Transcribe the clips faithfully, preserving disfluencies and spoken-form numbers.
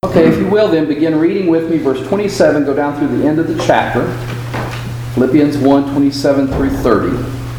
Okay, if you will then, begin reading with me verse twenty-seven, go down through the end of the chapter. Philippians one, twenty-seven through thirty.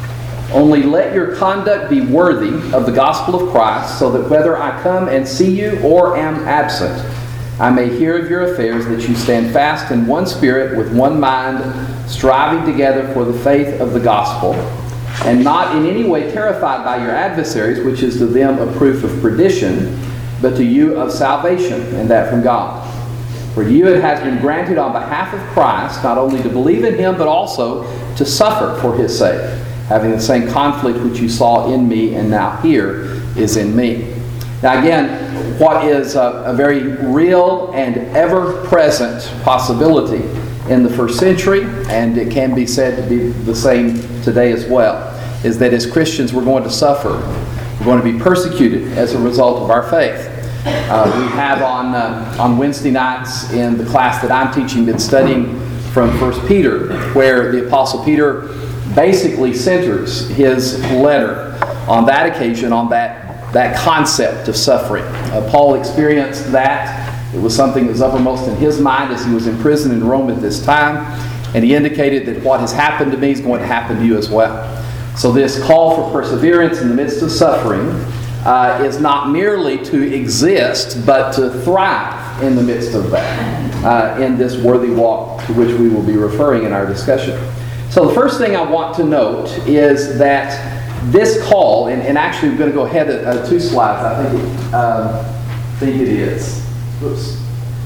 Only let your conduct be worthy of the gospel of Christ, so that whether I come and see you or am absent, I may hear of your affairs, that you stand fast in one spirit, with one mind, striving together for the faith of the gospel, and not in any way terrified by your adversaries, which is to them a proof of perdition, but to you of salvation, and that from God. For to you it has been granted on behalf of Christ, not only to believe in Him, but also to suffer for His sake, having the same conflict which you saw in me and now here is in me. Now again, what is a, a very real and ever-present possibility in the first century, and it can be said to be the same today as well, is that as Christians we're going to suffer. We're going to be persecuted as a result of our faith. Uh, we have on, uh, on Wednesday nights in the class that I'm teaching been studying from First Peter, where the Apostle Peter basically centers his letter on that occasion, on that, that concept of suffering. Uh, Paul experienced that. It was something that was uppermost in his mind as he was in prison in Rome at this time. And he indicated that what has happened to me is going to happen to you as well. So this call for perseverance in the midst of suffering uh, is not merely to exist, but to thrive in the midst of that, uh, in this worthy walk to which we will be referring in our discussion. So the first thing I want to note is that this call, and, and actually we're going to go ahead at uh, two slides, I think it, uh, think it is. Oops.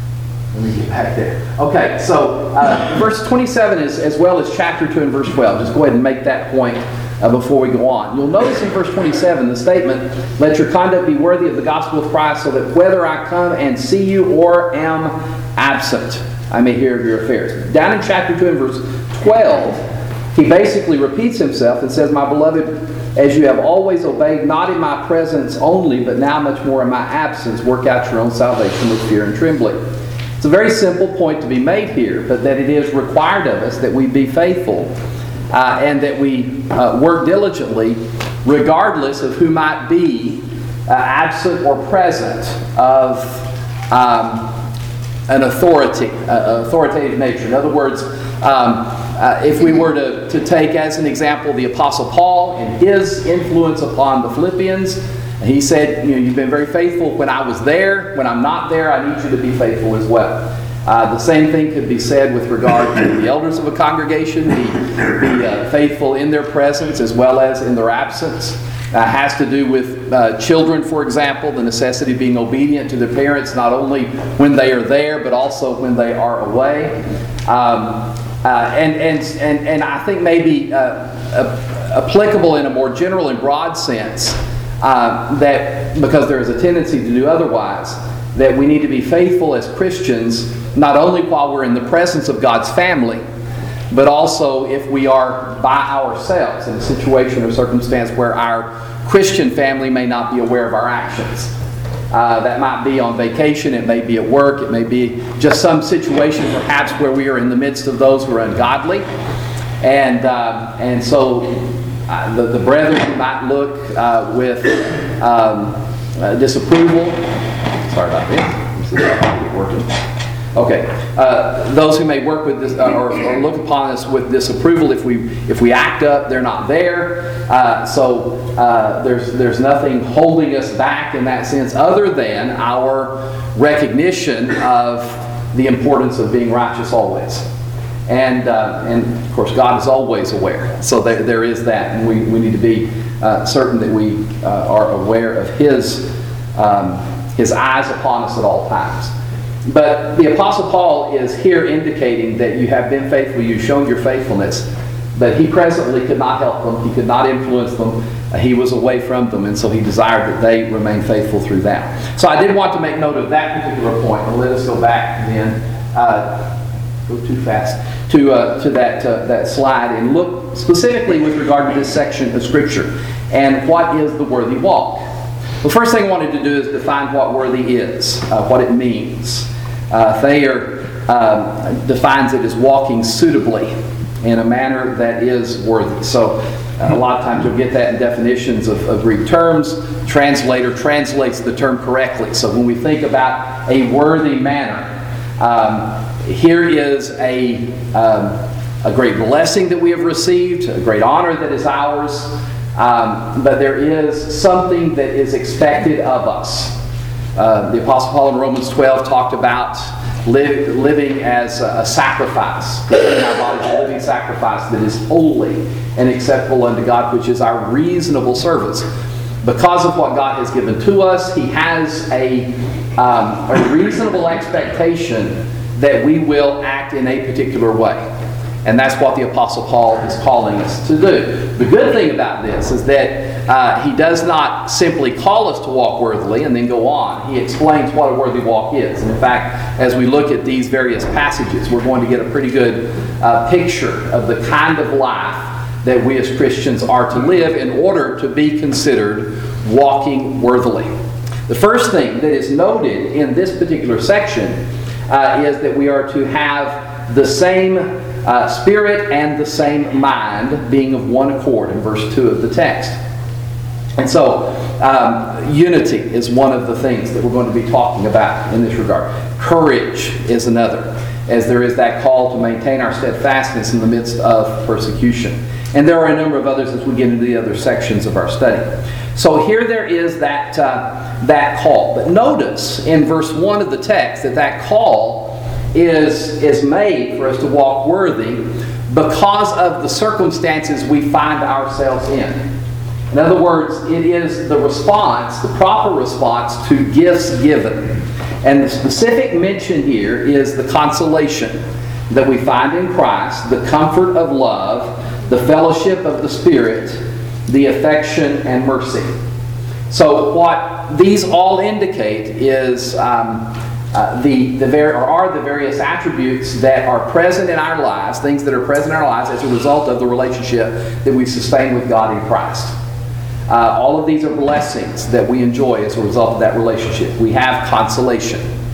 Let me get back there. Okay, so uh, verse twenty-seven is as well as chapter two and verse twelve. Just go ahead and make that point uh, before we go on. You'll notice in verse twenty-seven the statement, let your conduct be worthy of the gospel of Christ, so that whether I come and see you or am absent, I may hear of your affairs. Down in chapter two and verse twelve, he basically repeats himself and says, my beloved, as you have always obeyed, not in my presence only, but now much more in my absence, work out your own salvation with fear and trembling. It's a very simple point to be made here, but that it is required of us that we be faithful uh, and that we uh, work diligently regardless of who might be uh, absent or present of um, an authority, uh, authoritative nature. In other words, um, uh, if we were to, to take as an example the Apostle Paul and his influence upon the Philippians, he said, you know, you've been very faithful when I was there. When I'm not there, I need you to be faithful as well. Uh, the same thing could be said with regard to the elders of a congregation. Be, be uh, faithful in their presence as well as in their absence. Uh, has to do with uh, children, for example, the necessity of being obedient to their parents, not only when they are there, but also when they are away. Um, uh, and, and, and, and I think maybe uh, uh, applicable in a more general and broad sense, Uh, that because there is a tendency to do otherwise, that we need to be faithful as Christians, not only while we're in the presence of God's family, but also if we are by ourselves in a situation or circumstance where our Christian family may not be aware of our actions. Uh, that might be on vacation, it may be at work, it may be just some situation perhaps where we are in the midst of those who are ungodly. And, uh, and so Uh, the, the brethren who might look uh, with um, uh, disapproval. Sorry about this. Working. Okay. Uh, those who may work with this uh, or, or look upon us with disapproval if we if we act up, they're not there. Uh, so uh, there's there's nothing holding us back in that sense, other than our recognition of the importance of being righteous always. And, uh, and of course, God is always aware. So there, there is that. And we, we need to be uh, certain that we uh, are aware of His, um, His eyes upon us at all times. But the Apostle Paul is here indicating that you have been faithful, you've shown your faithfulness. But he presently could not help them. He could not influence them. Uh, he was away from them. And so he desired that they remain faithful through that. So I did want to make note of that particular point. And let us go back then. Uh, go too fast. To uh, to that uh, that slide and look specifically with regard to this section of Scripture and what is the worthy walk. The first thing I wanted to do is define what worthy is, uh, what it means. Uh, Thayer um, defines it as walking suitably in a manner that is worthy. So Uh, a lot of times you'll get that in definitions of, of Greek terms. Translator translates the term correctly. So when we think about a worthy manner, um, here is a, um, a great blessing that we have received, a great honor that is ours, um, but there is something that is expected of us. Uh, the Apostle Paul in Romans twelve talked about live, living as a, a sacrifice, presenting our bodies a living sacrifice that is holy and acceptable unto God, which is our reasonable service. Because of what God has given to us, He has a, um, a reasonable expectation that we will act in a particular way. And that's what the Apostle Paul is calling us to do. The good thing about this is that uh, he does not simply call us to walk worthily and then go on. He explains what a worthy walk is. And in fact, as we look at these various passages, we're going to get a pretty good uh, picture of the kind of life that we as Christians are to live in order to be considered walking worthily. The first thing that is noted in this particular section uh, is that we are to have the same Uh, spirit and the same mind, being of one accord, in verse two of the text. And so, um, unity is one of the things that we're going to be talking about in this regard. Courage is another, as there is that call to maintain our steadfastness in the midst of persecution. And there are a number of others as we get into the other sections of our study. So here there is that, uh, that call. But notice in verse one of the text that that call is, is made for us to walk worthy because of the circumstances we find ourselves in. In other words, it is the response, the proper response to gifts given. And the specific mention here is the consolation that we find in Christ, the comfort of love, the fellowship of the Spirit, the affection and mercy. So what these all indicate is um, Uh, the, the ver- or are the various attributes that are present in our lives, things that are present in our lives as a result of the relationship that we sustain with God in Christ. Uh, all of these are blessings that we enjoy as a result of that relationship. We have consolation.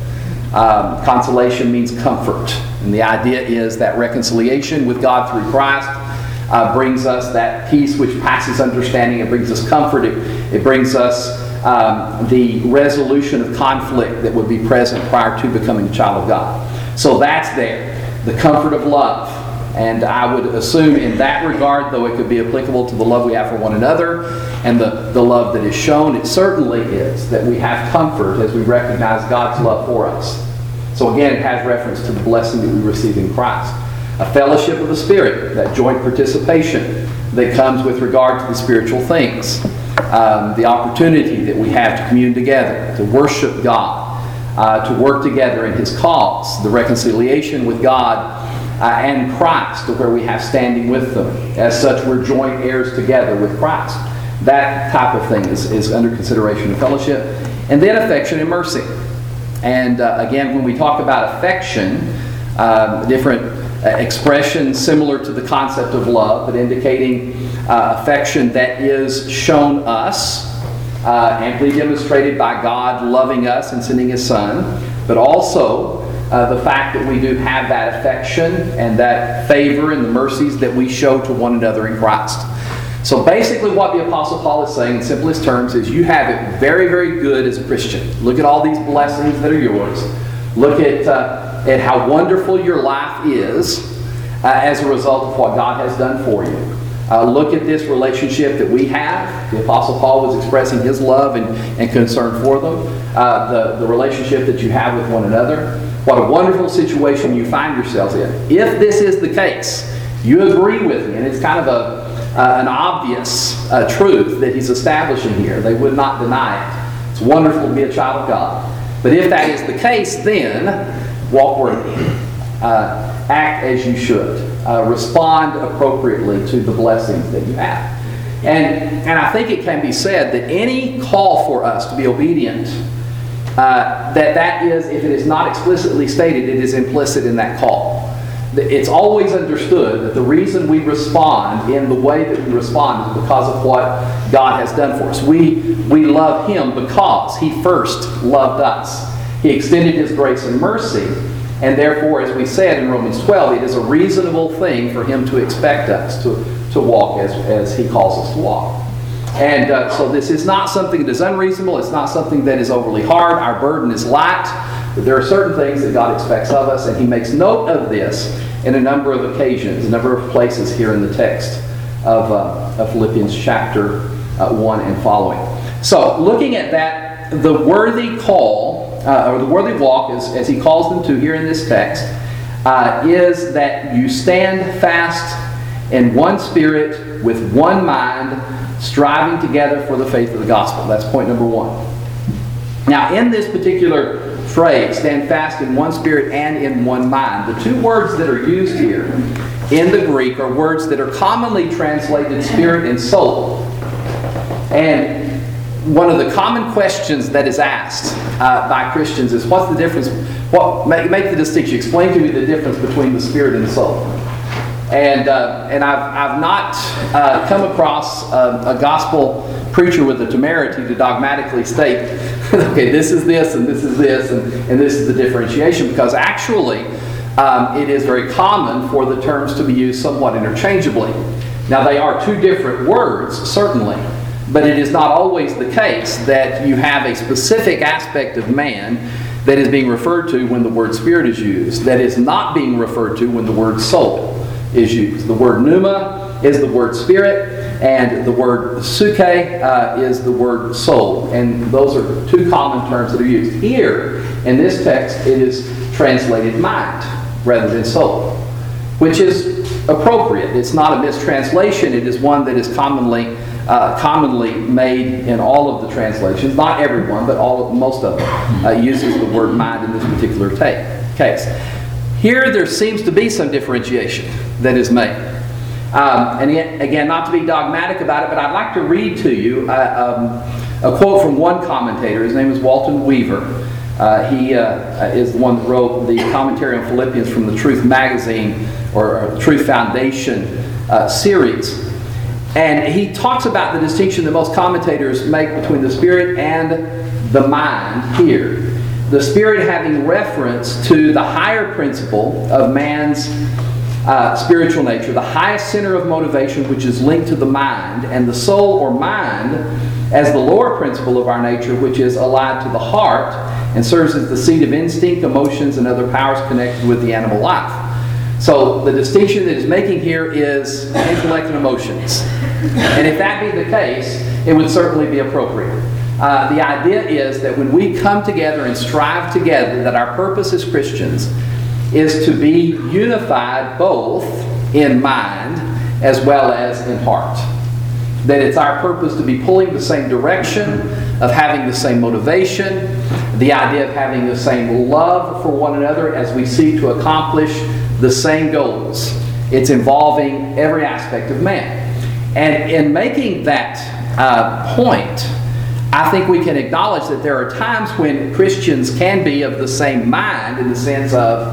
Um, consolation means comfort. And the idea is that reconciliation with God through Christ uh, brings us that peace which passes understanding. It brings us comfort. It, it brings us Um, the resolution of conflict that would be present prior to becoming a child of God. So that's there. The comfort of love. And I would assume in that regard, though it could be applicable to the love we have for one another and the, the love that is shown, it certainly is that we have comfort as we recognize God's love for us. So again, it has reference to the blessing that we receive in Christ. A fellowship of the Spirit, that joint participation that comes with regard to the spiritual things. Um, the opportunity that we have to commune together, to worship God, uh, to work together in His cause, the reconciliation with God uh, and Christ, to where we have standing with them. As such, we're joint heirs together with Christ. That type of thing is, is under consideration in fellowship. And then affection and mercy. And uh, again, when we talk about affection, um, different uh, expressions similar to the concept of love, but indicating Uh, affection that is shown us, uh, amply demonstrated by God loving us and sending His Son, but also uh, the fact that we do have that affection and that favor and the mercies that we show to one another in Christ. So basically what the Apostle Paul is saying in simplest terms is you have it very, very good as a Christian. Look at all these blessings that are yours. Look at, uh, at how wonderful your life is uh, as a result of what God has done for you. Uh, look at this relationship that we have. The Apostle Paul was expressing his love and, and concern for them. Uh, the, the relationship that you have with one another. What a wonderful situation you find yourselves in. If this is the case, you agree with me, and it's kind of a, uh, an obvious uh, truth that he's establishing here. They would not deny it. It's wonderful to be a child of God. But if that is the case, then walk worthy. Uh, act as you should. Uh, respond appropriately to the blessings that you have. And, and I think it can be said that any call for us to be obedient, uh, that that is, if it is not explicitly stated, it is implicit in that call. It's always understood that the reason we respond in the way that we respond is because of what God has done for us. We, we love Him because He first loved us. He extended His grace and mercy. And therefore, as we said in Romans twelve, it is a reasonable thing for Him to expect us, to, to walk as, as he calls us to walk. And uh, so this is not something that is unreasonable. It's not something that is overly hard. Our burden is light. But there are certain things that God expects of us, and he makes note of this in a number of occasions, a number of places here in the text of, uh, of Philippians chapter uh, one and following. So looking at that, the worthy call, uh, or the worthy walk, as, as he calls them to here in this text, uh, is that you stand fast in one spirit, with one mind, striving together for the faith of the gospel. That's point number one. Now, in this particular phrase, stand fast in one spirit and in one mind, the two words that are used here in the Greek are words that are commonly translated spirit and soul. And one of the common questions that is asked uh, by Christians is, what's the difference? What make, make the distinction? Explain to me the difference between the spirit and the soul. And uh, and I've I've not uh, come across a, a gospel preacher with the temerity to dogmatically state, okay, this is this and this is this and, and this is the differentiation, because actually um, it is very common for the terms to be used somewhat interchangeably. Now they are two different words, certainly, but it is not always the case that you have a specific aspect of man that is being referred to when the word spirit is used, that is not being referred to when the word soul is used. The word pneuma is the word spirit, and the word suke uh, is the word soul. And those are two common terms that are used. Here, in this text, it is translated mind rather than soul, which is appropriate. It's not a mistranslation. It is one that is commonly uh, commonly made in all of the translations. Not everyone, but all of, most of them uh, uses the word mind in this particular ta- case. Here there seems to be some differentiation that is made. Um, and yet, again, not to be dogmatic about it, but I'd like to read to you uh, um, a quote from one commentator. His name is Walton Weaver. Uh, he uh, is the one that wrote the commentary on Philippians from the Truth Magazine, or, or Truth Foundation uh, series. And he talks about the distinction that most commentators make between the spirit and the mind here. The spirit having reference to the higher principle of man's uh, spiritual nature, the highest center of motivation, which is linked to the mind, and the soul or mind as the lower principle of our nature, which is allied to the heart and serves as the seat of instinct, emotions, and other powers connected with the animal life. So the distinction that he's making here is intellect and emotions. And if that be the case, it would certainly be appropriate. Uh, the idea is that when we come together and strive together, that our purpose as Christians is to be unified both in mind as well as in heart. That it's our purpose to be pulling the same direction, of having the same motivation, the idea of having the same love for one another as we seek to accomplish the same goals. It's involving every aspect of man. And in making that uh, point, I think we can acknowledge that there are times when Christians can be of the same mind, in the sense of,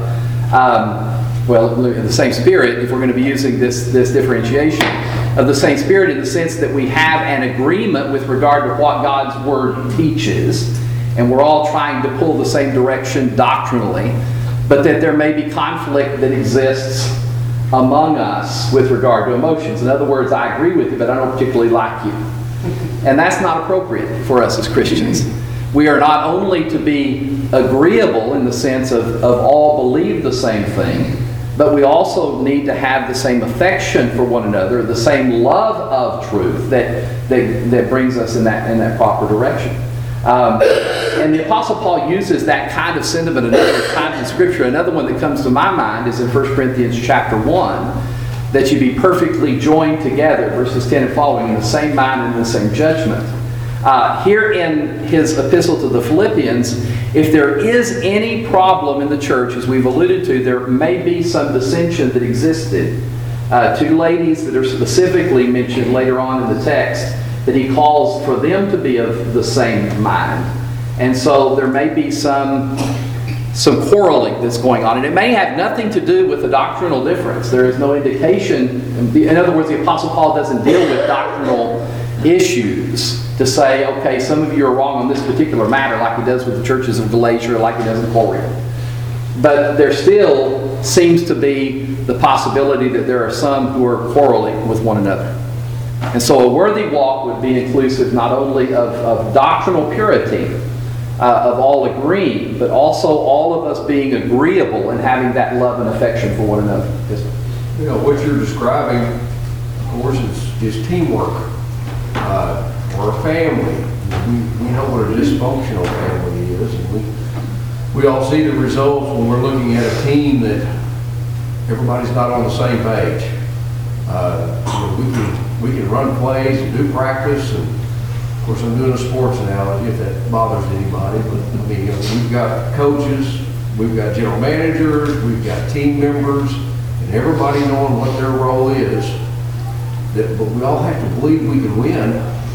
um, well, in the same spirit, if we're going to be using this, this differentiation, of the same spirit in the sense that we have an agreement with regard to what God's Word teaches, and we're all trying to pull the same direction doctrinally, but that there may be conflict that exists among us with regard to emotions. In other words, I agree with you, but I don't particularly like you. And that's not appropriate for us as Christians. We are not only to be agreeable in the sense of, of all believe the same thing, but we also need to have the same affection for one another, the same love of truth that, that, that brings us in that, in that proper direction. Um, and the Apostle Paul uses that kind of sentiment a number of times in Scripture. Another one that comes to my mind is in First Corinthians chapter one, that you be perfectly joined together, verses ten and following, in the same mind and in the same judgment. Uh, here in his epistle to the Philippians, if there is any problem in the church, as we've alluded to, there may be some dissension that existed. Uh, two ladies that are specifically mentioned later on in the text, that he calls for them to be of the same mind. And so there may be some, some quarreling that's going on. And it may have nothing to do with a doctrinal difference. There is no indication. In other words, the Apostle Paul doesn't deal with doctrinal issues to say, okay, some of you are wrong on this particular matter, like he does with the churches of Galatia or like he does in Corinth. But there still seems to be the possibility that there are some who are quarreling with one another. And so a worthy walk would be inclusive not only of, of doctrinal purity, uh, of all agreeing, but also all of us being agreeable and having that love and affection for one another. Yes, you know, what you're describing, of course, is, is teamwork, uh, or a family. We, we know what a dysfunctional family is, and we, we all see the results when we're looking at a team that everybody's not on the same page. Uh, you know, we can we can run plays and do practice, and of course I'm doing a sports analogy if that bothers anybody, but I mean, you know, we've got coaches, we've got general managers, we've got team members, and everybody knowing what their role is. That, but we all have to believe we can win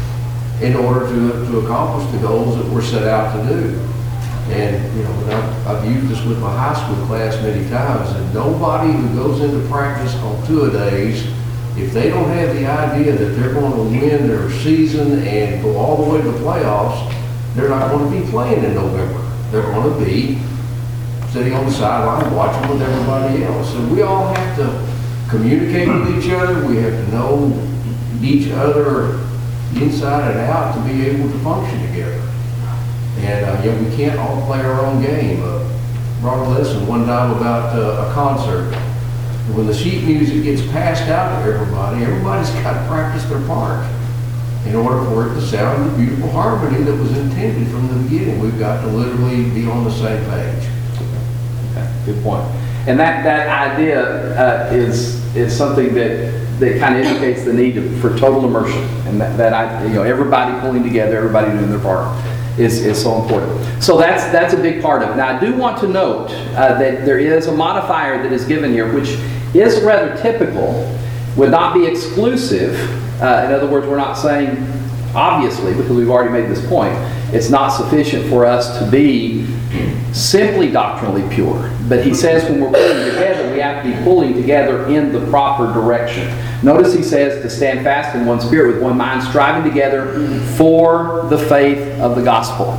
in order to, to accomplish the goals that we're set out to do. And, you know, and I've, I've used this with my high school class many times, and nobody who goes into practice on two-a-days, if they don't have the idea that they're going to win their season and go all the way to the playoffs, they're not going to be playing in November. They're going to be sitting on the sideline watching with everybody else. And we all have to communicate with each other. We have to know each other inside and out to be able to function together. And uh, yeah, we can't all play our own game. Uh, brought a lesson one time about uh, a concert. When the sheet music gets passed out to everybody, everybody's got to practice their part in order for it to sound the beautiful harmony that was intended from the beginning. We've got to literally be on the same page. Okay, good point. And that, that idea uh, is is something that that kind of indicates the need for total immersion, and that, that I, you know, everybody pulling together, everybody doing their part is, is so important. So that's that's a big part of it. Now I do want to note uh, that there is a modifier that is given here, which is rather typical, would not be exclusive. Uh, in other words, we're not saying, obviously, because we've already made this point, it's not sufficient for us to be simply doctrinally pure. But he says when we're pulling together, we have to be pulling together in the proper direction. Notice he says to stand fast in one spirit with one mind, striving together for the faith of the gospel.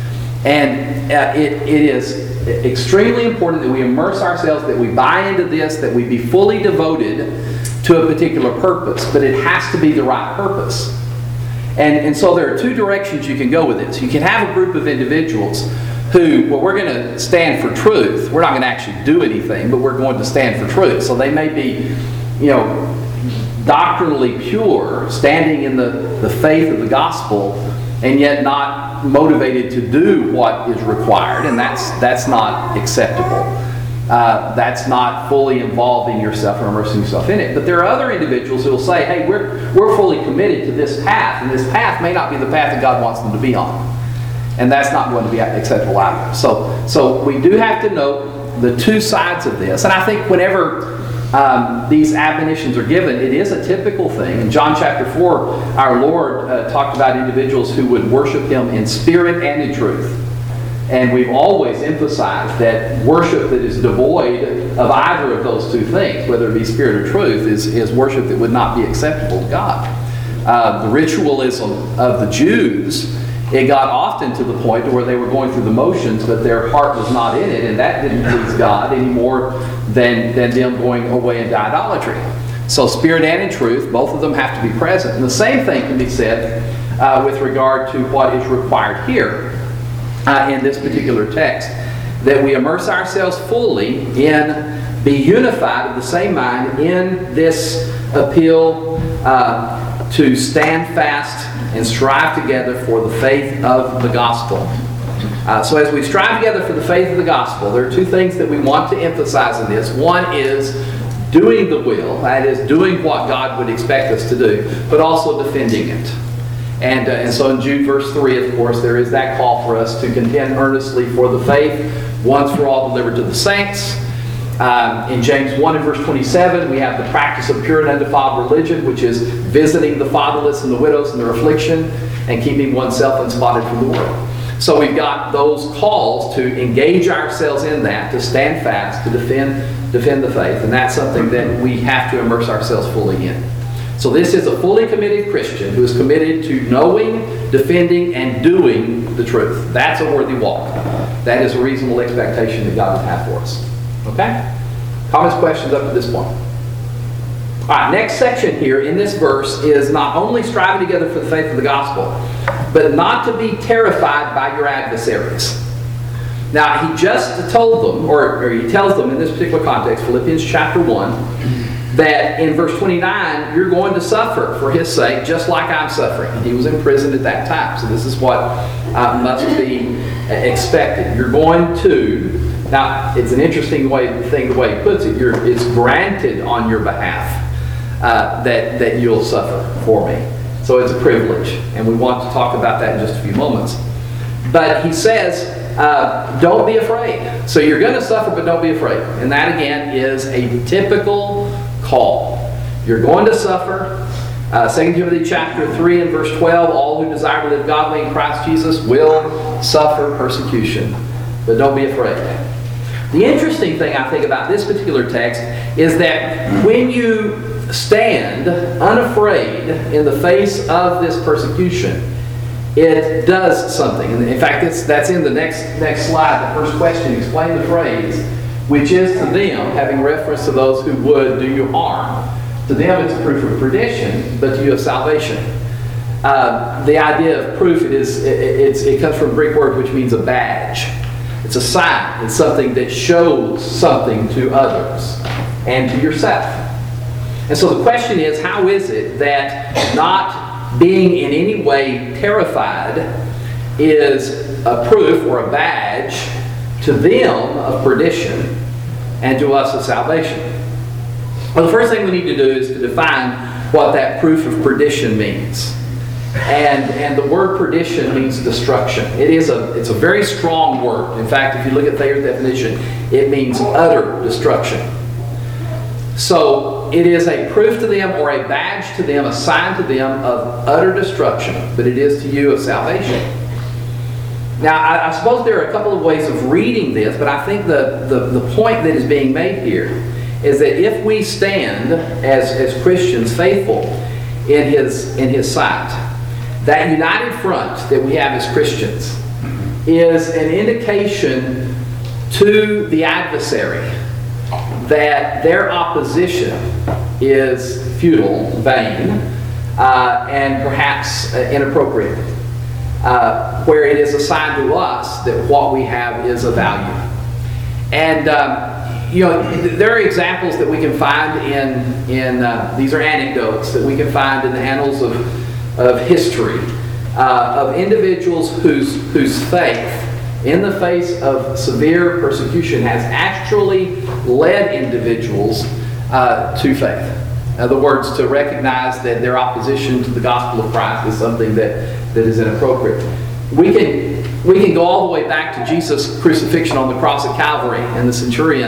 And uh, it, it is extremely important that we immerse ourselves, that we buy into this, that we be fully devoted to a particular purpose. But it has to be the right purpose. And, and so there are two directions you can go with this. You can have a group of individuals who, well, we're going to stand for truth. We're not going to actually do anything, but we're going to stand for truth. So they may be, you know, doctrinally pure, standing in the, the faith of the gospel, and yet not motivated to do what is required, and that's that's not acceptable. Uh, that's not fully involving yourself or immersing yourself in it. But there are other individuals who will say, hey, we're we're fully committed to this path, and this path may not be the path that God wants them to be on. And that's not going to be acceptable either. So, so we do have to note the two sides of this. And I think whenever um, these admonitions are given, it is a typical thing. In John chapter four, our Lord uh, talked about individuals who would worship Him in spirit and in truth. And we've always emphasized that worship that is devoid of either of those two things, whether it be spirit or truth, is, is worship that would not be acceptable to God. Uh, the ritualism of the Jews, it got often to the point where they were going through the motions, but their heart was not in it, and that didn't please God any more than, than them going away into idolatry. So spirit and in truth, both of them have to be present. And the same thing can be said uh, with regard to what is required here uh, in this particular text, that we immerse ourselves fully in, be unified of the same mind in this appeal uh, to stand fast and strive together for the faith of the gospel. Uh, so as we strive together for the faith of the gospel, there are two things that we want to emphasize in this. One is doing the will, that is, doing what God would expect us to do, but also defending it. And, uh, and so in Jude verse three, of course, there is that call for us to contend earnestly for the faith, once for all delivered to the saints. Um, in James one and verse twenty-seven, we have the practice of pure and undefiled religion, which is visiting the fatherless and the widows in their affliction and keeping oneself unspotted from the world. So we've got those calls to engage ourselves in that, to stand fast, to defend, defend the faith. And that's something that we have to immerse ourselves fully in. So this is a fully committed Christian who is committed to knowing, defending, and doing the truth. That's a worthy walk. That is a reasonable expectation that God would have for us. Okay? Comments, questions up to this point? All right, next section here in this verse is not only striving together for the faith of the gospel, but not to be terrified by your adversaries. Now, he just told them, or, or he tells them in this particular context, Philippians chapter one, that in verse twenty-nine, you're going to suffer for his sake, just like I'm suffering. He was in prison at that time, so this is what uh, must be expected. You're going to, now, it's an interesting way thing the way he puts it, you're, it's granted on your behalf uh, that, that you'll suffer for me. So it's a privilege, and we want to talk about that in just a few moments. But he says, uh, don't be afraid. So you're going to suffer, but don't be afraid. And that, again, is a typical call. You're going to suffer. Uh, Second Timothy chapter three and verse twelve, all who desire to live godly in Christ Jesus will suffer persecution. But don't be afraid. The interesting thing I think about this particular text is that when you stand unafraid in the face of this persecution, it does something. And in fact, it's, that's in the next, next slide. The first question, explain the phrase, which is to them, having reference to those who would do you harm. To them it's a proof of perdition, but to you of salvation. Uh, the idea of proof, it, is, it, it's, it comes from a Greek word which means a badge. It's a sign. It's something that shows something to others and to yourself. And so the question is, how is it that not being in any way terrified is a proof or a badge to them of perdition and to us of salvation? Well, the first thing we need to do is to define what that proof of perdition means. And, and the word perdition means destruction. It is a, it's a very strong word. In fact, if you look at Thayer's definition, it means utter destruction. So it is a proof to them or a badge to them, a sign to them of utter destruction, but it is to you of salvation. Now, I, I suppose there are a couple of ways of reading this, but I think the, the, the point that is being made here is that if we stand as, as Christians faithful in His, in His sight, that united front that we have as Christians is an indication to the adversary that their opposition is futile, vain, uh, and perhaps uh, inappropriate. Uh, where it is a sign to us that what we have is of value. And um, you know, there are examples that we can find in in uh, these are anecdotes that we can find in the annals of of history uh, of individuals whose whose faith in the face of severe persecution has actually led individuals uh, to faith. In other words, to recognize that their opposition to the gospel of Christ is something that, that is inappropriate. We can, we can go all the way back to Jesus' crucifixion on the cross at Calvary and the centurion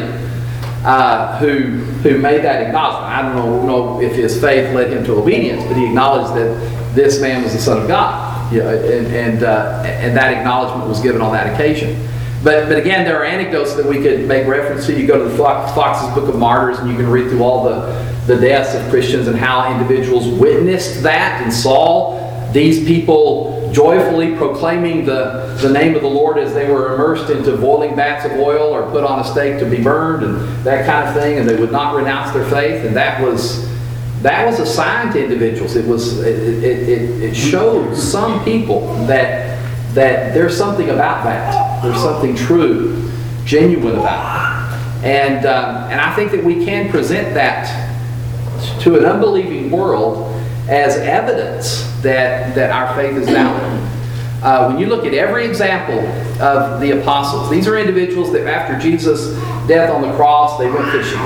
uh, who, who made that acknowledgement. I don't know, know if his faith led him to obedience, but he acknowledged that this man was the Son of God. You know, and, and, uh, and that acknowledgement was given on that occasion. But, but again, there are anecdotes that we could make reference to. You go to the Fox's Book of Martyrs and you can read through all the, the deaths of Christians and how individuals witnessed that and saw these people joyfully proclaiming the, the name of the Lord as they were immersed into boiling vats of oil or put on a stake to be burned and that kind of thing, and they would not renounce their faith. And that was that was a sign to individuals. It was it, it, it, it showed some people that that there's something about that. There's something true, genuine about it. And, um, and I think that we can present that to an unbelieving world as evidence that, that our faith is valid. Uh, when you look at every example of the apostles, these are individuals that after Jesus' death on the cross, they went fishing.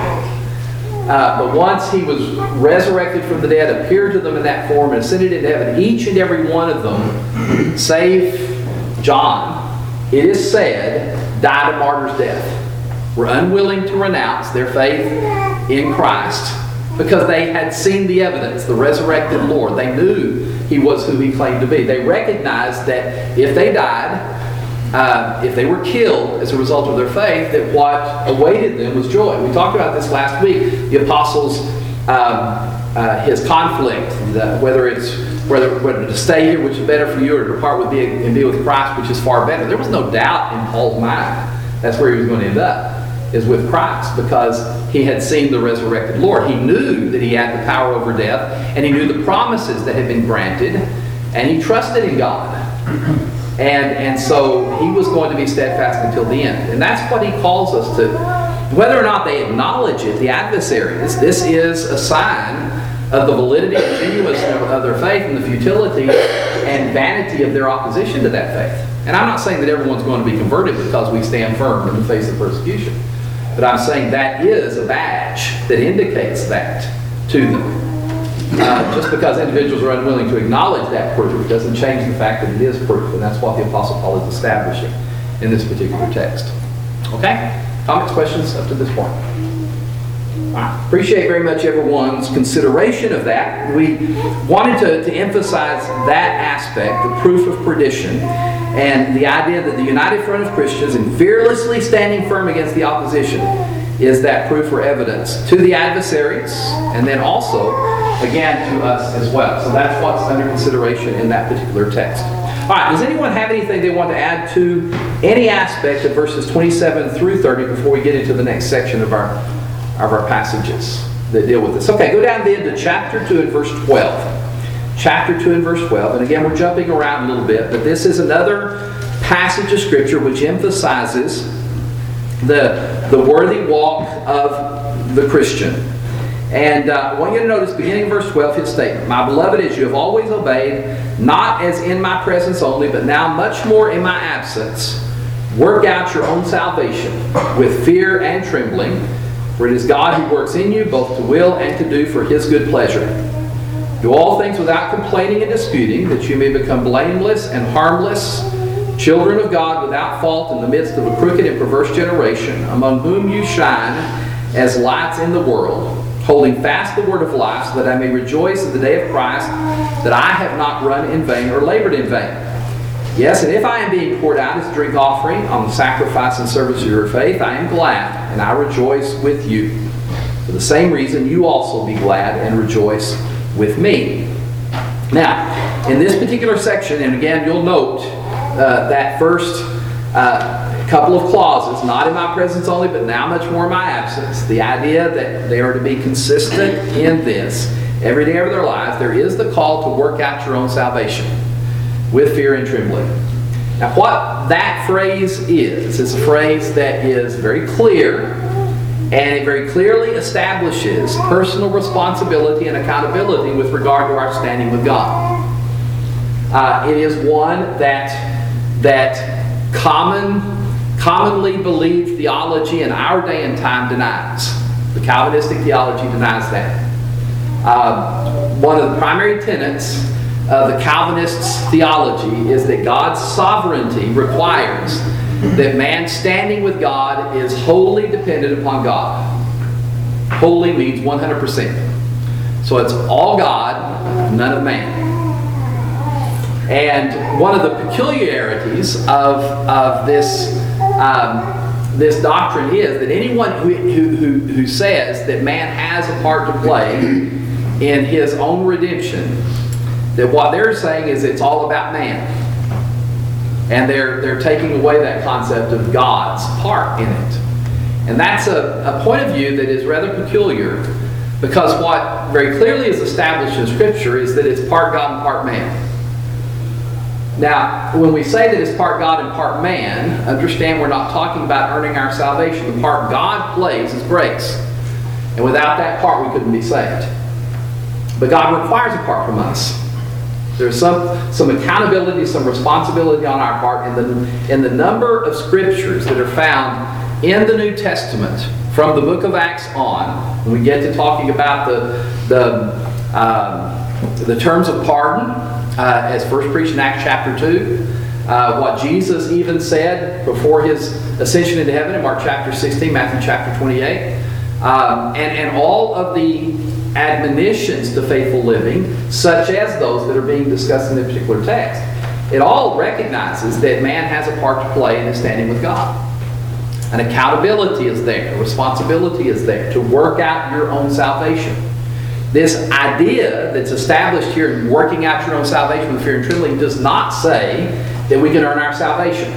Uh, but once He was resurrected from the dead, appeared to them in that form, and ascended into heaven, each and every one of them, save John, it is said, died a martyr's death. Were unwilling to renounce their faith in Christ because they had seen the evidence, the resurrected Lord. They knew He was who He claimed to be. They recognized that if they died, uh, if they were killed as a result of their faith, that what awaited them was joy. We talked about this last week. The apostles um, uh, his conflict, the, whether it's whether, whether to stay here, which is better for you, or to depart with be, and be with Christ, which is far better. There was no doubt in Paul's mind that's where he was going to end up, is with Christ, because he had seen the resurrected Lord. He knew that he had the power over death, and he knew the promises that had been granted, and he trusted in God. And, and so he was going to be steadfast until the end. And that's what he calls us to. Whether or not they acknowledge it, the adversaries, this is a sign of the validity and genuineness of their faith and the futility and vanity of their opposition to that faith. And I'm not saying that everyone's going to be converted because we stand firm in the face of persecution. But I'm saying that is a badge that indicates that to them. Uh, just because individuals are unwilling to acknowledge that proof doesn't change the fact that it is proof. And that's what the Apostle Paul is establishing in this particular text. Okay? Comments, questions up to this point? I appreciate very much everyone's consideration of that. We wanted to, to emphasize that aspect, the proof of perdition, and the idea that the united front of Christians and fearlessly standing firm against the opposition is that proof or evidence to the adversaries, and then also, again, to us as well. So that's what's under consideration in that particular text. All right, does anyone have anything they want to add to any aspect of verses twenty-seven through thirty before we get into the next section of our of our passages that deal with this? Okay, go down then to chapter two and verse twelve. Chapter two and verse twelve. And again, we're jumping around a little bit, but this is another passage of Scripture which emphasizes the, the worthy walk of the Christian. And uh, I want you to notice, beginning in verse twelve, his statement. My beloved, as you have always obeyed, not as in my presence only, but now much more in my absence, work out your own salvation with fear and trembling, for it is God who works in you both to will and to do for his good pleasure. Do all things without complaining and disputing, that you may become blameless and harmless, children of God without fault in the midst of a crooked and perverse generation, among whom you shine as lights in the world, holding fast the word of life, so that I may rejoice in the day of Christ, that I have not run in vain or labored in vain. Yes, and if I am being poured out as a drink offering on the sacrifice and service of your faith, I am glad, and I rejoice with you. For the same reason, you also be glad and rejoice with me. Now, in this particular section, and again, you'll note uh, that first uh, couple of clauses, not in my presence only, but now much more in my absence. The idea that they are to be consistent in this every day of their lives. There is the call to work out your own salvation with fear and trembling. Now, what that phrase is, is a phrase that is very clear, and it very clearly establishes personal responsibility and accountability with regard to our standing with God. Uh, it is one that, that common, commonly believed theology in our day and time denies. The Calvinistic theology denies that. Uh, one of the primary tenets of the Calvinists' theology is that God's sovereignty requires that man standing with God is wholly dependent upon God. Wholly means one hundred percent. So it's all God, none of man. And one of the peculiarities of, of this, um, this doctrine is that anyone who, who, who, who says that man has a part to play in his own redemption, that what they're saying is it's all about man. And they're, they're taking away that concept of God's part in it. And that's a, a point of view that is rather peculiar, because what very clearly is established in Scripture is that it's part God and part man. Now, when we say that it's part God and part man, understand we're not talking about earning our salvation. The part God plays is grace. And without that part, we couldn't be saved. But God requires a part from us. There's some, some accountability, some responsibility on our part in the, in the number of scriptures that are found in the New Testament from the book of Acts on. When we get to talking about the, the, um, the terms of pardon, uh, as first preached in Acts chapter two, uh, what Jesus even said before his ascension into heaven in Mark chapter sixteen, Matthew chapter twenty-eight, um, and, and all of the admonitions to faithful living, such as those that are being discussed in the particular text. It all recognizes that man has a part to play in his standing with God. An accountability is there. A responsibility is there to work out your own salvation. This idea that's established here in working out your own salvation with fear and trembling does not say that we can earn our salvation.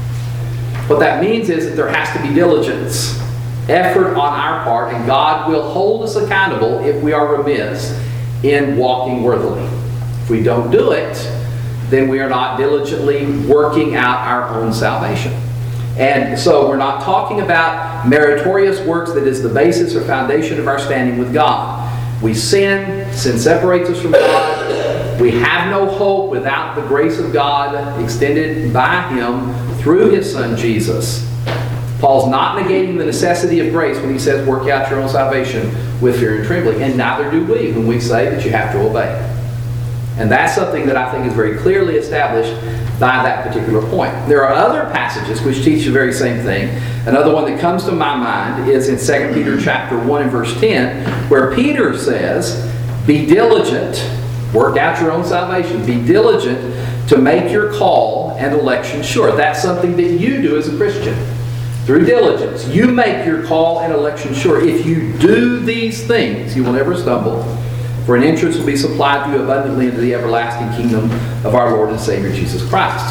What that means is that there has to be diligence, effort on our part, and God will hold us accountable if we are remiss in walking worthily. If we don't do it, then we are not diligently working out our own salvation. And so we're not talking about meritorious works that is the basis or foundation of our standing with God. We sin, sin separates us from God. We have no hope without the grace of God extended by Him through His Son Jesus. Paul's not negating the necessity of grace when he says work out your own salvation with fear and trembling, and neither do we when we say that you have to obey. And that's something that I think is very clearly established by that particular point. There are other passages which teach the very same thing. Another one that comes to my mind is in Second Peter chapter one and verse ten, where Peter says, be diligent, work out your own salvation, be diligent to make your call and election sure. That's something that you do as a Christian. Through diligence, you make your call and election sure. If you do these things, you will never stumble, for an entrance will be supplied to you abundantly into the everlasting kingdom of our Lord and Savior Jesus Christ.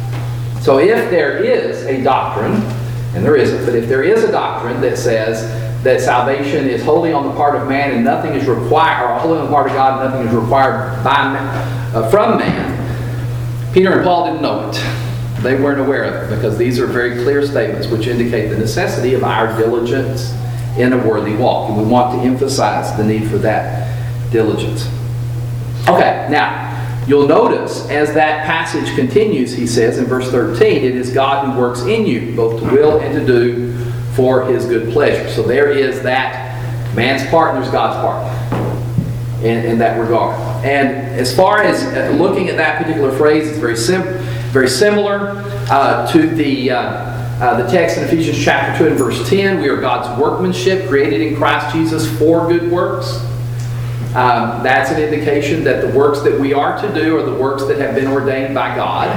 So if there is a doctrine, and there isn't, but if there is a doctrine that says that salvation is wholly on the part of man and nothing is required, or wholly on the part of God and nothing is required by man, uh, from man, Peter and Paul didn't know it. They weren't aware of it, because these are very clear statements which indicate the necessity of our diligence in a worthy walk. And we want to emphasize the need for that diligence. Okay, now, you'll notice as that passage continues, he says in verse thirteen, it is God who works in you, both to will and to do for His good pleasure. So there is that man's part and there's God's part in, in that regard. And as far as looking at that particular phrase, it's very simple. Very similar uh, to the, uh, uh, the text in Ephesians chapter two and verse ten. We are God's workmanship, created in Christ Jesus for good works. Um, that's an indication that the works that we are to do are the works that have been ordained by God.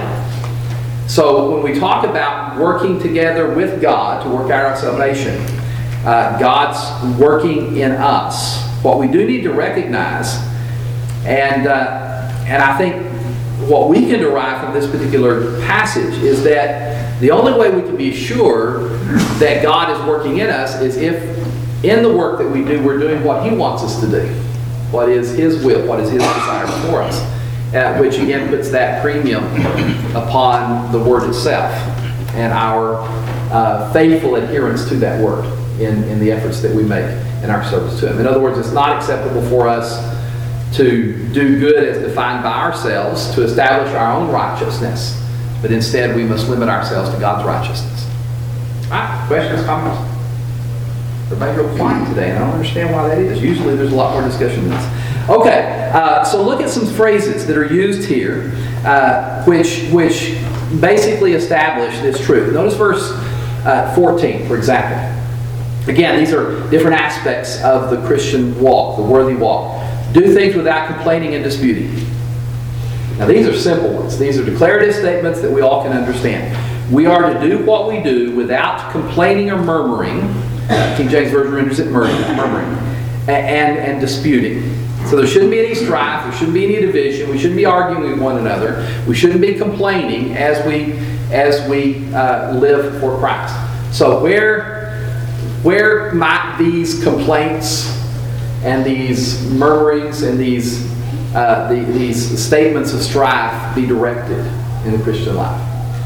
So when we talk about working together with God to work out our salvation, uh, God's working in us. What we do need to recognize, and, uh, and I think what we can derive from this particular passage is that the only way we can be sure that God is working in us is if in the work that we do, we're doing what He wants us to do. What is His will, what is His desire for us. Uh, which again puts that premium upon the Word itself and our uh, faithful adherence to that Word in, in the efforts that we make in our service to Him. In other words, it's not acceptable for us to do good as defined by ourselves, to establish our own righteousness, but instead we must limit ourselves to God's righteousness. All right, questions, comments? Everybody real quiet today, and I don't understand why that is. Usually there's a lot more discussion than this. Okay, uh, so look at some phrases that are used here, uh, which, which basically establish this truth. Notice verse uh, fourteen, for example. Again, these are different aspects of the Christian walk, the worthy walk. Do things without complaining and disputing. Now these are simple ones. These are declarative statements that we all can understand. We are to do what we do without complaining or murmuring. King James Version renders it murmuring. And, and disputing. So there shouldn't be any strife. There shouldn't be any division. We shouldn't be arguing with one another. We shouldn't be complaining as we, as we uh, live for Christ. So where, where might these complaints and these murmurings and these uh, the, these statements of strife be directed in the Christian life?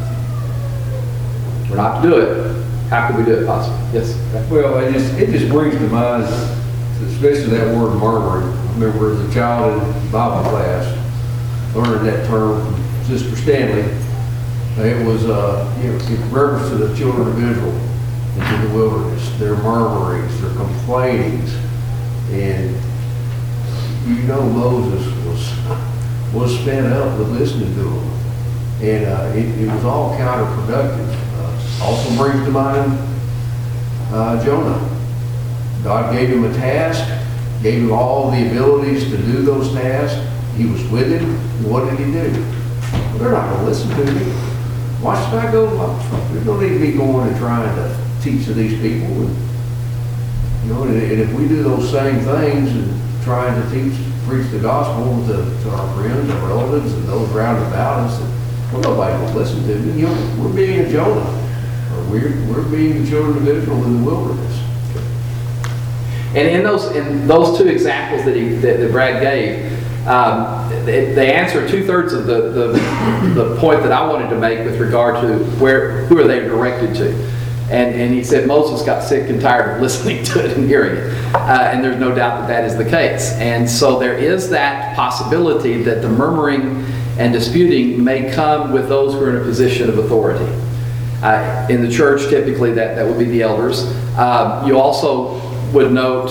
We're not to do it. How can we do it possibly? Yes? Well, it just, it just brings to mind, especially that word murmuring. I remember as a child in Bible class, learning that term from Sister Stanley. It was uh, you know, in reference to the children of Israel into the wilderness, their murmurings, their complainings. And you know Moses was was fed up with listening to them. And uh, it, it was all counterproductive. Uh, also brings to mind uh, Jonah. God gave him a task, gave him all the abilities to do those tasks. He was with him. And what did he do? Well, they're not going to listen to me. Why should I go? We don't need to be going and trying to teach to these people. And, you know, and if we do those same things, and trying to teach, preach the gospel to, to our friends, our relatives, and those round about us. And, well, nobody will listen to me. You know, we're being a Jonah. Or we're, we're being the children of Israel in the wilderness. And in those in those two examples that, he, that, that Brad gave, um, they, they answer two-thirds of the, the, the point that I wanted to make with regard to where who are they directed to. And, and he said Moses got sick and tired of listening to it and hearing it. Uh, and there's no doubt that that is the case. And so there is that possibility that the murmuring and disputing may come with those who are in a position of authority. Uh, in the church, typically that, that would be the elders. Uh, you also would note,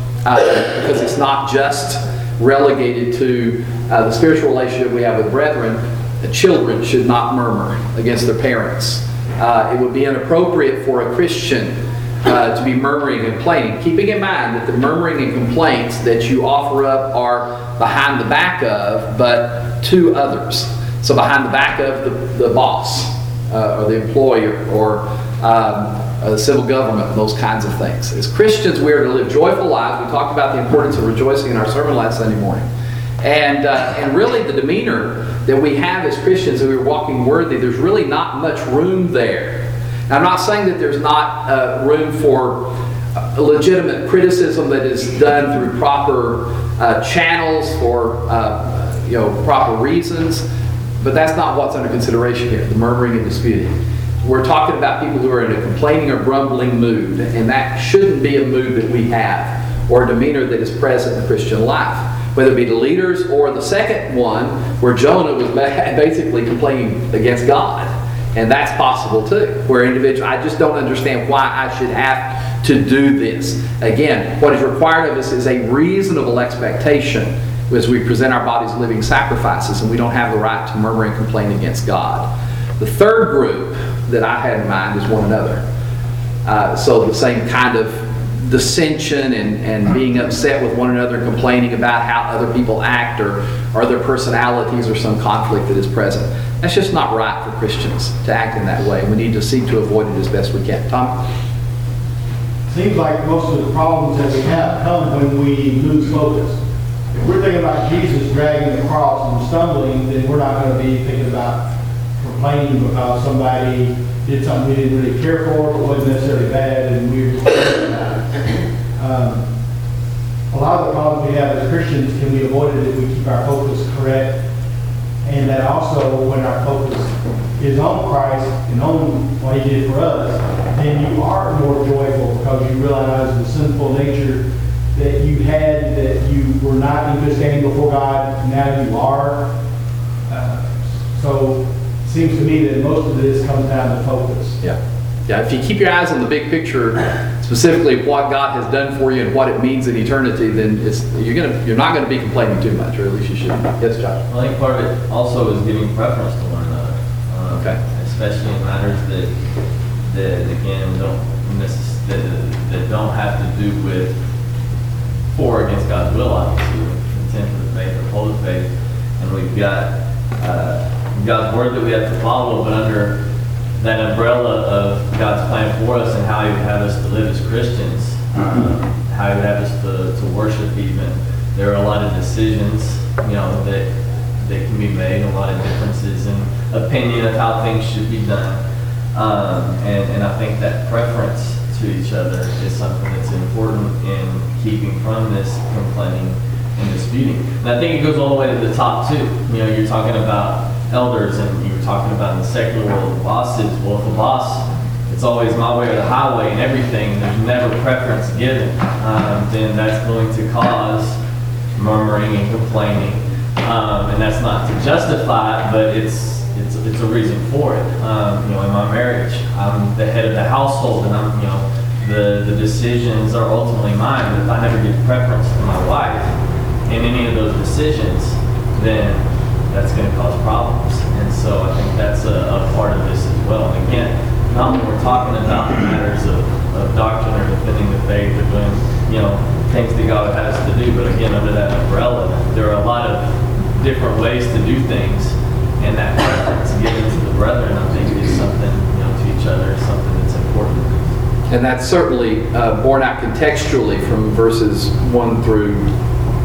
uh, because it's not just relegated to uh, the spiritual relationship we have with brethren, the children should not murmur against their parents. Uh, it would be inappropriate for a Christian uh, to be murmuring and complaining, keeping in mind that the murmuring and complaints that you offer up are behind the back of, but to others. So behind the back of the, the boss, uh, or the employer, or um, uh, the civil government, and those kinds of things. As Christians, we are to live joyful lives. We talked about the importance of rejoicing in our sermon last Sunday morning. And, uh, and really the demeanor that we have as Christians, that we're walking worthy, there's really not much room there. Now, I'm not saying that there's not uh, room for uh, legitimate criticism that is done through proper uh, channels for uh, you know, proper reasons, but that's not what's under consideration here, the murmuring and disputing. We're talking about people who are in a complaining or grumbling mood, and that shouldn't be a mood that we have, or a demeanor that is present in the Christian life. Whether it be the leaders or the second one, where Jonah was basically complaining against God. And that's possible too, where individual, I just don't understand why I should have to do this. Again, what is required of us is a reasonable expectation as we present our bodies living sacrifices, and we don't have the right to murmur and complain against God. The third group that I had in mind is one another. Uh, so the same kind of dissension and, and being upset with one another, complaining about how other people act, or, or their personalities, or some conflict that is present. That's just not right for Christians to act in that way. We need to seek to avoid it as best we can. Tom? Seems like most of the problems that we have come when we lose focus. If we're thinking about Jesus dragging the cross and stumbling, then we're not going to be thinking about complaining because somebody did something we didn't really care for, but wasn't necessarily bad, and we were just thinking about it. Um, a lot of the problems we have as Christians can be avoided if we keep our focus correct, and that also when our focus is on Christ and on what He did for us, then you are more joyful because you realize the sinful nature that you had, that you were not in good standing before God, now you are. Uh, so it seems to me that most of this comes down to focus. Yeah. Yeah, if you keep your eyes on the big picture, specifically what God has done for you and what it means in eternity, then it's, you're gonna you're not going to be complaining too much, or at least you shouldn't. Yes, Josh? I think part of it also is giving preference to one another. Um, Okay. Especially in matters that, that again, don't necess- that, that don't have to do with or against God's will, obviously, with intent of the faith or hold of faith. And we've got uh, God's word that we have to follow, but under that umbrella of God's plan for us and how He would have us to live as Christians, uh, how He would have us to, to worship even. There are a lot of decisions, you know, that that can be made, a lot of differences in opinion of how things should be done. Um, and, and I think that preference to each other is something that's important in keeping from this complaining and disputing. And I think it goes all the way to the top too. You know, you're talking about elders, and you were talking about in the secular world, the bosses. Well, if the boss, it's always my way or the highway and everything, there's never preference given, um, then that's going to cause murmuring and complaining. Um, and that's not to justify it, but it's it's it's a reason for it. Um, you know, in my marriage, I'm the head of the household, and I'm you know the the decisions are ultimately mine. But if I never give preference to my wife in any of those decisions, then that's going to cause problems. And so I think that's a, a part of this as well. And again, not when we're talking about matters of, of doctrine or defending the faith or doing, you know, things that God has to do, but again, under that umbrella, there are a lot of different ways to do things, and that preference given to the brethren, I think, is something, you know, to each other, is something that's important. And that's certainly uh, borne out contextually from verses one through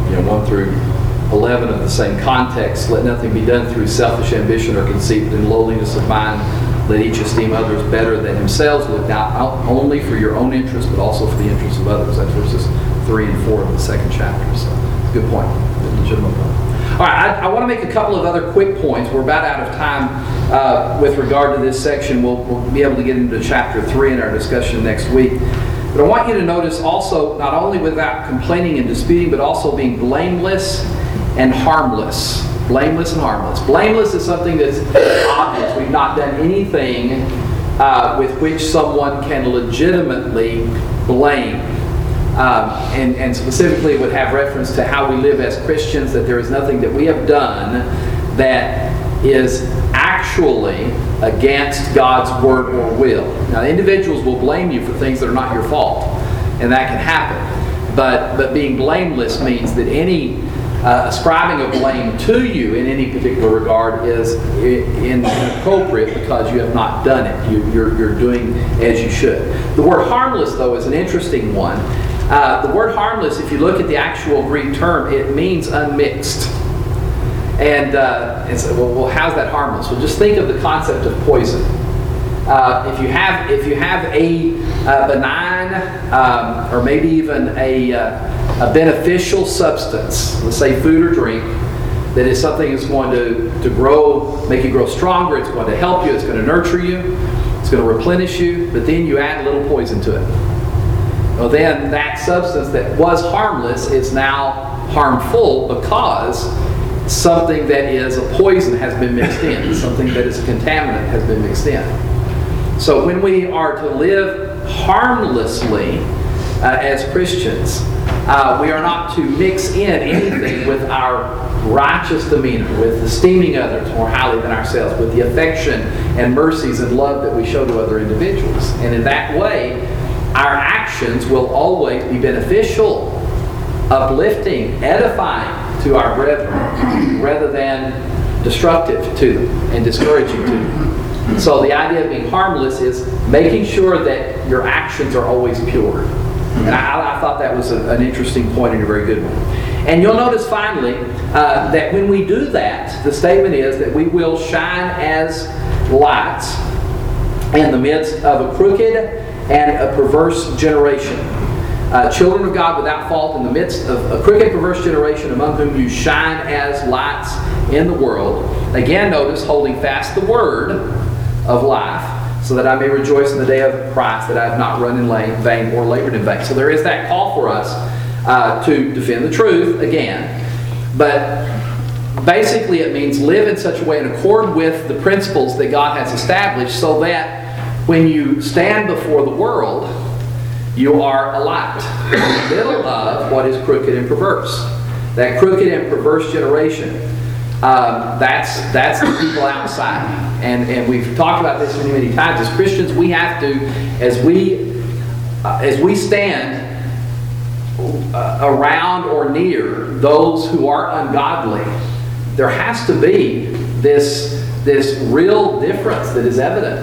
you know, one through eleven of the same context. Let nothing be done through selfish ambition or conceit, but in lowliness of mind, let each esteem others better than themselves. Look not only for your own interest, but also for the interest of others. That's verses three and four of the second chapter. So, good point. Legitimate point. All right, I, I want to make a couple of other quick points. We're about out of time uh, with regard to this section. We'll, we'll be able to get into chapter three in our discussion next week. But I want you to notice also, not only without complaining and disputing, but also being blameless and harmless. Blameless and harmless. Blameless is something that's obvious. We've not done anything uh, with which someone can legitimately blame. Um, and, and specifically would have reference to how we live as Christians, that there is nothing that we have done that is actually against God's word or will. Now, individuals will blame you for things that are not your fault, and that can happen. But, but being blameless means that any uh, ascribing of blame to you in any particular regard is inappropriate because you have not done it. You, you're, you're doing as you should. The word harmless, though, is an interesting one. Uh, the word harmless, if you look at the actual Greek term, it means unmixed. And, uh, and so, well, well, how's that harmless? Well, just think of the concept of poison. Uh, if you have if you have a uh, benign um, or maybe even a, uh, a beneficial substance, let's say food or drink, that is something that's going to, to grow, make you grow stronger, it's going to help you, it's going to nurture you, it's going to replenish you, but then you add a little poison to it. Well, then that substance that was harmless is now harmful because something that is a poison has been mixed in. Something that is a contaminant has been mixed in. So when we are to live harmlessly uh, as Christians, uh, we are not to mix in anything with our righteous demeanor, with esteeming others more highly than ourselves, with the affection and mercies and love that we show to other individuals. And in that way, our actions will always be beneficial, uplifting, edifying to our brethren, rather than destructive to them and discouraging to them. So the idea of being harmless is making sure that your actions are always pure. And I, I thought that was a, an interesting point and a very good one. And you'll notice finally uh, that when we do that, the statement is that we will shine as lights in the midst of a crooked and a perverse generation. Uh, children of God without fault in the midst of a crooked, perverse generation among whom you shine as lights in the world. Again, notice, holding fast the word of life, so that I may rejoice in the day of Christ, that I have not run in vain or labored in vain. So there is that call for us uh, to defend the truth, again. But basically it means live in such a way in accord with the principles that God has established, so that when you stand before the world, you are a light in the middle of what is crooked and perverse. That crooked and perverse generation, um, that's that's the people outside. And and we've talked about this many, many times. As Christians, we have to, as we uh, as we stand uh, around or near those who are ungodly, there has to be this this real difference that is evident.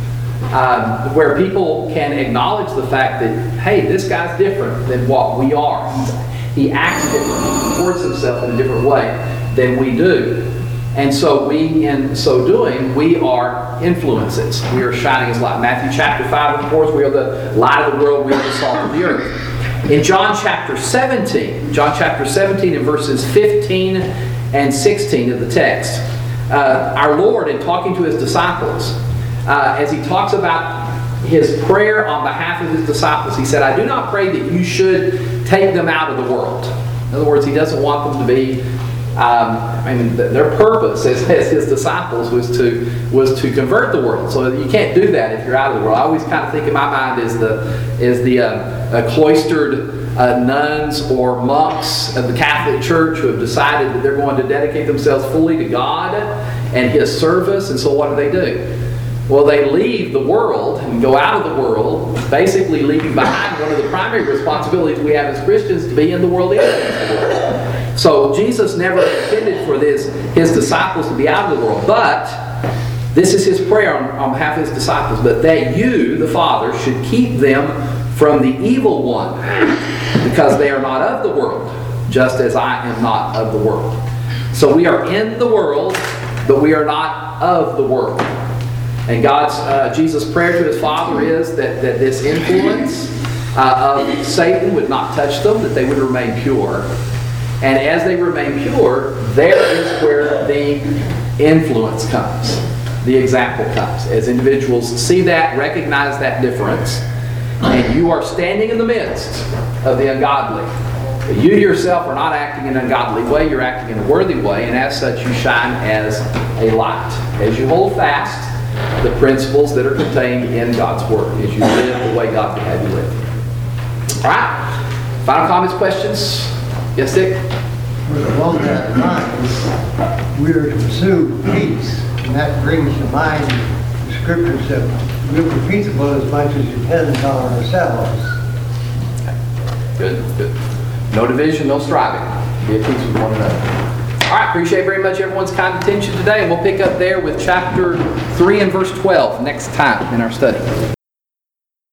Um, where people can acknowledge the fact that, hey, this guy's different than what we are. He acts different. He comports himself in a different way than we do. And so we, in so doing, we are influences. We are shining as light. Matthew chapter five, of course, we are the light of the world. We are the salt of the earth. In John chapter seventeen, John chapter seventeen and verses fifteen and sixteen of the text, uh, our Lord, in talking to His disciples, Uh, as He talks about His prayer on behalf of His disciples, He said, I do not pray that you should take them out of the world. In other words, He doesn't want them to be, um, I mean, their purpose as, as His disciples was to was to convert the world. So you can't do that if you're out of the world. I always kind of think in my mind is the, is the uh, uh, cloistered uh, nuns or monks of the Catholic Church who have decided that they're going to dedicate themselves fully to God and His service. And so what do they do? Well, they leave the world and go out of the world, basically leaving behind one of the primary responsibilities we have as Christians, to be in the world, in the world. So Jesus never intended for this, His disciples to be out of the world. But this is His prayer on, on behalf of His disciples, but that you, the Father, should keep them from the evil one, because they are not of the world, just as I am not of the world. So we are in the world, but we are not of the world. And God's, uh, Jesus' prayer to his Father is that, that this influence uh, of Satan would not touch them, that they would remain pure. And as they remain pure, there is where the influence comes, the example comes. As individuals see that, recognize that difference, and you are standing in the midst of the ungodly. You yourself are not acting in an ungodly way, you're acting in a worthy way, and as such you shine as a light. As you hold fast the principles that are contained in God's Word, as you live the way God would have you live. All right? Final comments, questions? Yes, Dick? Along that line, we are to pursue peace, and that brings to mind the scriptures that we'll be peaceable as much as depends on ourselves. Good, good. No division, no striving. Be at peace with one another. All right, appreciate very much everyone's kind attention today, and we'll pick up there with chapter three and verse twelve next time in our study.